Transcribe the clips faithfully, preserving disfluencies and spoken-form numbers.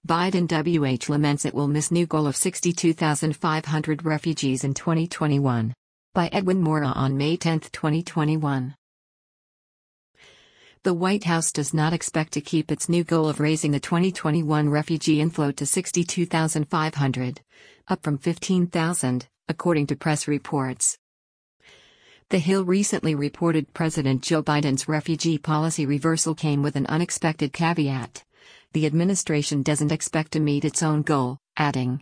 Biden W H laments it will miss new goal of sixty-two thousand five hundred refugees in twenty twenty-one. By Edwin Mora on May tenth, twenty twenty-one. The White House does not expect to keep its new goal of raising the twenty twenty-one refugee inflow to sixty-two thousand five hundred, up from fifteen thousand, according to press reports. The Hill recently reported President Joe Biden's refugee policy reversal came with an unexpected caveat. The administration doesn't expect to meet its own goal, adding.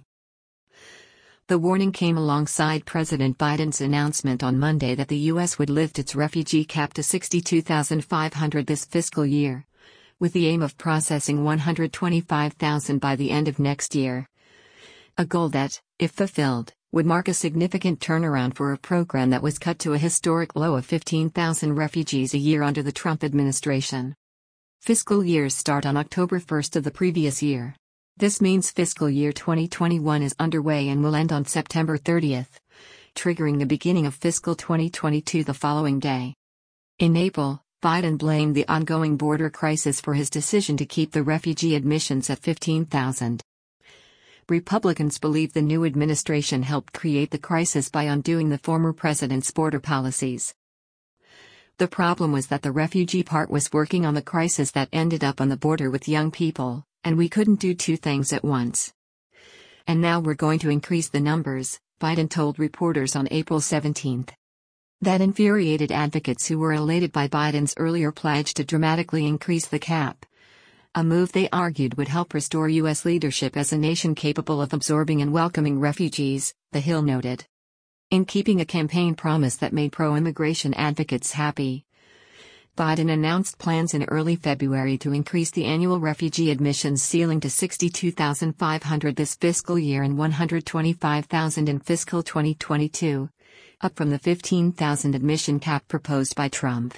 The warning came alongside President Biden's announcement on Monday that the U S would lift its refugee cap to sixty-two thousand five hundred this fiscal year, with the aim of processing one hundred twenty-five thousand by the end of next year. A goal that, if fulfilled, would mark a significant turnaround for a program that was cut to a historic low of fifteen thousand refugees a year under the Trump administration. Fiscal years start on October first of the previous year. This means fiscal year twenty twenty-one is underway and will end on September thirtieth, triggering the beginning of fiscal twenty twenty-two the following day. In April, Biden blamed the ongoing border crisis for his decision to keep the refugee admissions at fifteen thousand. Republicans believe the new administration helped create the crisis by undoing the former president's border policies. The problem was that the refugee part was working on the crisis that ended up on the border with young people, and we couldn't do two things at once. And now we're going to increase the numbers, Biden told reporters on April seventeenth. That infuriated advocates who were elated by Biden's earlier pledge to dramatically increase the cap. A move they argued would help restore U S leadership as a nation capable of absorbing and welcoming refugees, The Hill noted. In keeping a campaign promise that made pro-immigration advocates happy, Biden announced plans in early February to increase the annual refugee admissions ceiling to sixty-two thousand five hundred this fiscal year and one hundred twenty-five thousand in fiscal twenty twenty-two, up from the fifteen thousand admission cap proposed by Trump.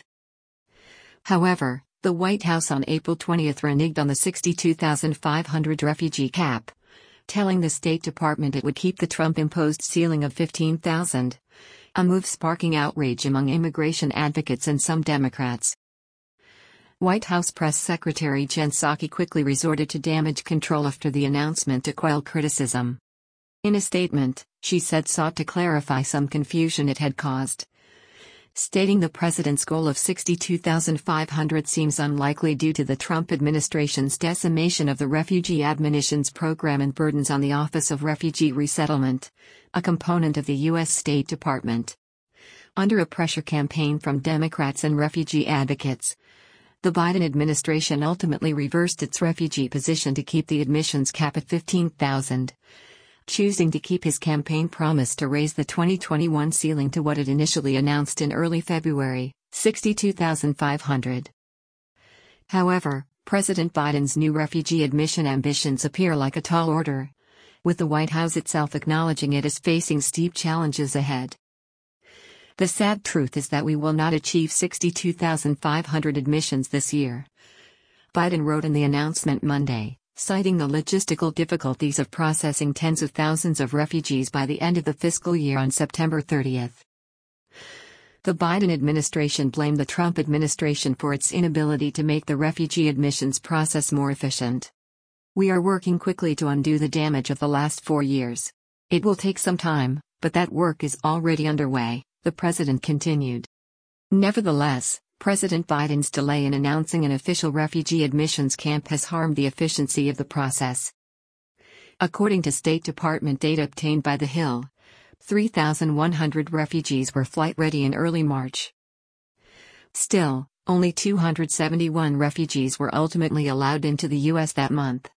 However, the White House on April twentieth reneged on the sixty-two thousand five hundred refugee cap, telling the State Department it would keep the Trump-imposed ceiling of fifteen thousand, a move sparking outrage among immigration advocates and some Democrats. White House Press Secretary Jen Psaki quickly resorted to damage control after the announcement to quell criticism. In a statement, she said sought to clarify some confusion it had caused, stating the president's goal of sixty-two thousand five hundred seems unlikely due to the Trump administration's decimation of the refugee admissions program and burdens on the Office of Refugee Resettlement, a component of the U S State Department. Under a pressure campaign from Democrats and refugee advocates, the Biden administration ultimately reversed its refugee position to keep the admissions cap at fifteen thousand. Choosing to keep his campaign promise to raise the twenty twenty-one ceiling to what it initially announced in early February, sixty-two thousand five hundred. However, President Biden's new refugee admission ambitions appear like a tall order, with the White House itself acknowledging it is facing steep challenges ahead. The sad truth is that we will not achieve sixty-two thousand five hundred admissions this year, Biden wrote in the announcement Monday, citing the logistical difficulties of processing tens of thousands of refugees by the end of the fiscal year on September thirtieth. The Biden administration blamed the Trump administration for its inability to make the refugee admissions process more efficient. We are working quickly to undo the damage of the last four years. It will take some time, but that work is already underway, the president continued. Nevertheless, President Biden's delay in announcing an official refugee admissions camp has harmed the efficiency of the process. According to State Department data obtained by The Hill, three thousand one hundred refugees were flight-ready in early March. Still, only two hundred seventy-one refugees were ultimately allowed into the U S that month.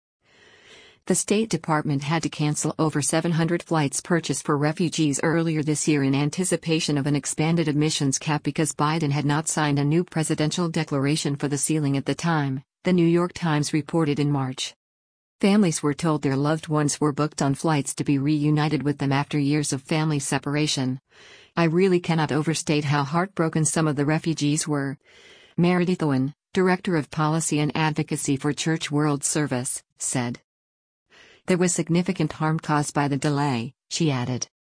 The State Department had to cancel over seven hundred flights purchased for refugees earlier this year in anticipation of an expanded admissions cap because Biden had not signed a new presidential declaration for the ceiling at the time, The New York Times reported in March. Families were told their loved ones were booked on flights to be reunited with them after years of family separation. I really cannot overstate how heartbroken some of the refugees were, Meredith Owen, Director of Policy and Advocacy for Church World Service, said. There was significant harm caused by the delay, she added.